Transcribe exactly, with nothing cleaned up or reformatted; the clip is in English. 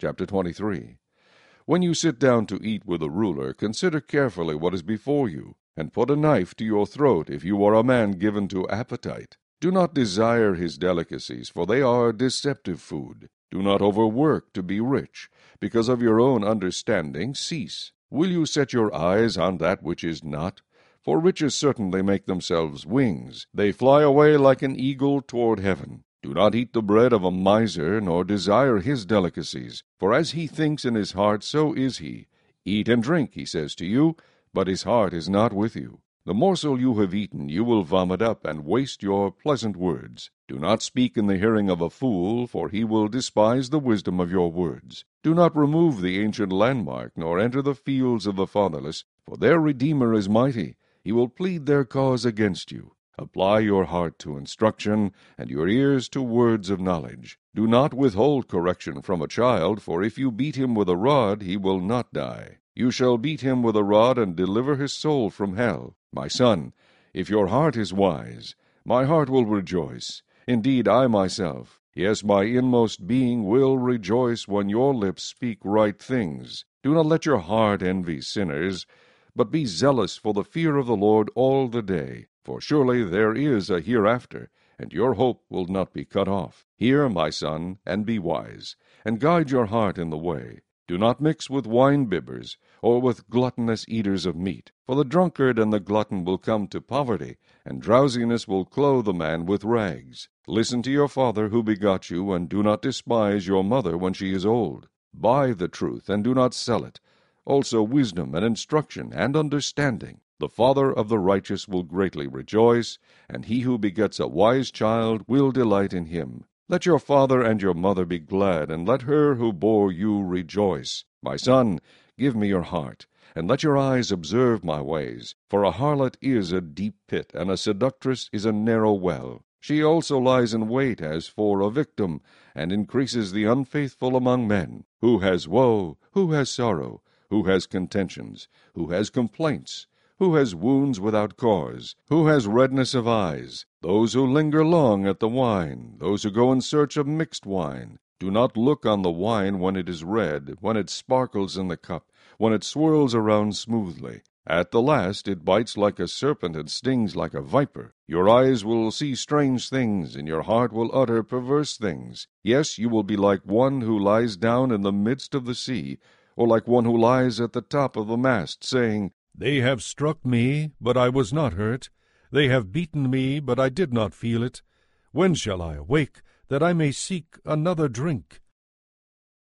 Chapter twenty-three. When you sit down to eat with a ruler, consider carefully what is before you, and put a knife to your throat if you are a man given to appetite. Do not desire his delicacies, for they are deceptive food. Do not overwork to be rich. Because of your own understanding, cease. Will you set your eyes on that which is not? For riches certainly make themselves wings. They fly away like an eagle toward heaven. Do not eat the bread of a miser, nor desire his delicacies. For as he thinks in his heart, so is he. Eat and drink, he says to you, but his heart is not with you. The morsel you have eaten you will vomit up, and waste your pleasant words. Do not speak in the hearing of a fool, for he will despise the wisdom of your words. Do not remove the ancient landmark, nor enter the fields of the fatherless, for their Redeemer is mighty. He will plead their cause against you. Apply your heart to instruction, and your ears to words of knowledge. Do not withhold correction from a child, for if you beat him with a rod, he will not die. You shall beat him with a rod, and deliver his soul from hell. My son, if your heart is wise, my heart will rejoice. Indeed, I myself, yes, my inmost being will rejoice when your lips speak right things. Do not let your heart envy sinners, but be zealous for the fear of the Lord all the day. For surely there is a hereafter, and your hope will not be cut off. Hear, my son, and be wise, and guide your heart in the way. Do not mix with wine-bibbers, or with gluttonous eaters of meat. For the drunkard and the glutton will come to poverty, and drowsiness will clothe a man with rags. Listen to your father who begot you, and do not despise your mother when she is old. Buy the truth, and do not sell it. Also wisdom and instruction and understanding. The father of the righteous will greatly rejoice, and he who begets a wise child will delight in him. Let your father and your mother be glad, and let her who bore you rejoice. My son, give me your heart, and let your eyes observe my ways. For a harlot is a deep pit, and a seductress is a narrow well. She also lies in wait as for a victim, and increases the unfaithful among men. Who has woe? Who has sorrow? Who has contentions? Who has complaints? Who has wounds without cause? Who has redness of eyes? Those who linger long at the wine, those who go in search of mixed wine. Do not look on the wine when it is red, when it sparkles in the cup, when it swirls around smoothly. At the last it bites like a serpent and stings like a viper. Your eyes will see strange things, and your heart will utter perverse things. Yes, you will be like one who lies down in the midst of the sea, or like one who lies at the top of the mast, saying, They have struck me, but I was not hurt. They have beaten me, but I did not feel it. When shall I awake, that I may seek another drink?